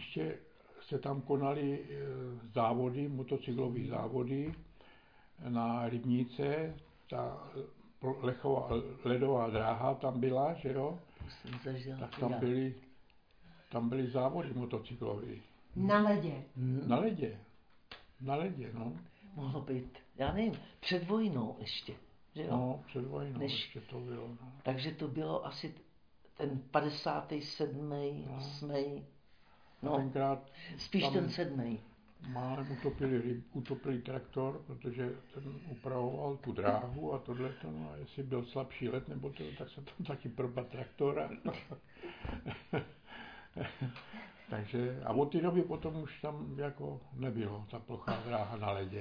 ještě se tam konaly závody, motocyklové závody na Rybníce, ta ledová dráha tam byla, že jo? Tak tam byly závody motocyklové. Na ledě. Na ledě, no. Mohlo být, já nevím, před vojnou ještě, že jo? No, před vojnou ještě to bylo. No. Takže to bylo asi ten 57. No. 8. No, tenkrát spíš ten 7. Málem utopili traktor, protože ten upravoval tu dráhu a tohleto, no a jestli byl slabší led nebo to, tak se tam taky propadl traktora. Takže, a od té doby potom už tam jako nebylo ta plochá dráha na ledě.